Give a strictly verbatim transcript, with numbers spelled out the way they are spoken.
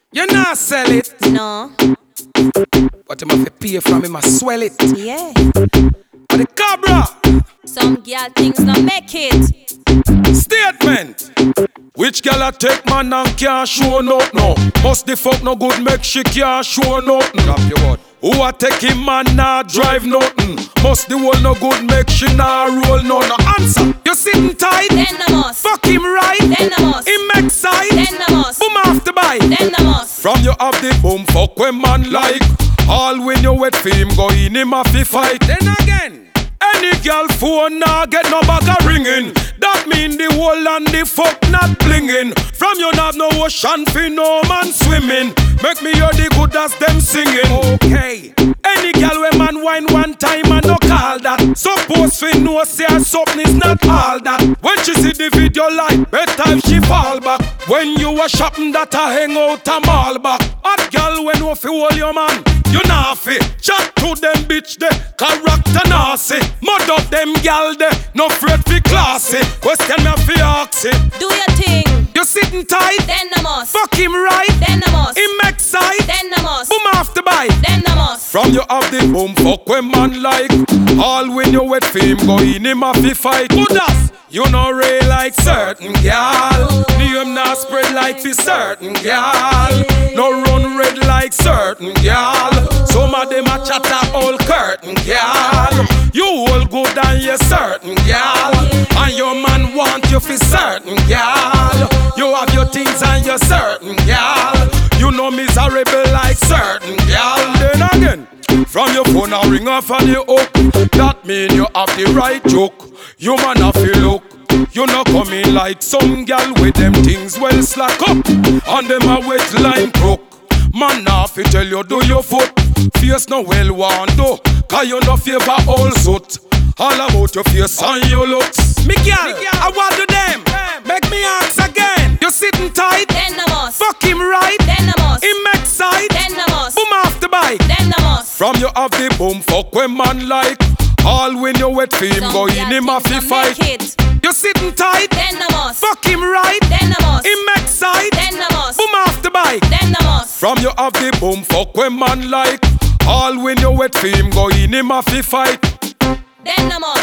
You not sell it. No. But you have to pay from him, I swell it. Yeah. And the Cabra. Some girl things not make it. Statement. Which girl a take man and can't show nothing? No. Must the fuck no good make she can't show nothing? Drop your word. Who a take him man nah drive nothing? Must the whole no good make she nah roll no no answer. You sitting tight? Then the must. Fuck him right? Then the must. Him make side? Then the must. Boom off the bite. Then the must. From you have the boom fuck when man like. All when you wet for him go in him a fi fight. Then again. Any girl phone nah get no bag a ringing. That mean the whole and the fuck not blinging. From you not no ocean fi no man swimming. Make me hear the good as them singing. Okay. Any girl when man wine one time and no call that. Suppose fi know say her something is not all that. When she see the video like better if she fall back. When you a shopping that a hang out a mall back. Hot girl when you fi hold your man. You nah fi chat to them bitch de character nasty. Mud up them gal de no afraid fi classy. Question me fi ask it. Do your thing. You sitting tight? Then the must. Fuck him right? Then the must. Him make side? Then the must. Boom off the bite. Then the must. From you have the boom fuck when man like. All when you wet for him go in him a fi fight. Good as you know real like certain gal. Name not spread like fi certain gal. No run red like certain gal. Some of them a chatter all curtain gal. You all good and you certain gal. And your man want you fi certain gal. You have your things and you're certain gal. You know miserable like certain gal. Then again, from your phone a ring off and you up. That mean you have the right joke. You man have to look. You not coming like some gal with them things well slack up. And them a wet line crook. Man now fi tell you do your foot. Face no well want do. Cause you no favor all suit. All about your face and your looks. Me gal, I want to them. Make me ask again. You sitting tight? Then the must. Fuck him right? Then the must. Him make side? Then the must. Boom off the bite. Then the must. From you have the boom fuck when man like. All when you wet for him Some go in girl him a things fi not fight. make it. You sitting tight? Then the must. Fuck him right? Then the must. Him make side? Then the must. Boom off the bite. Then the must. From you have the boom fuck when man like. All when you wet for him go in him a fi fight. Then the must.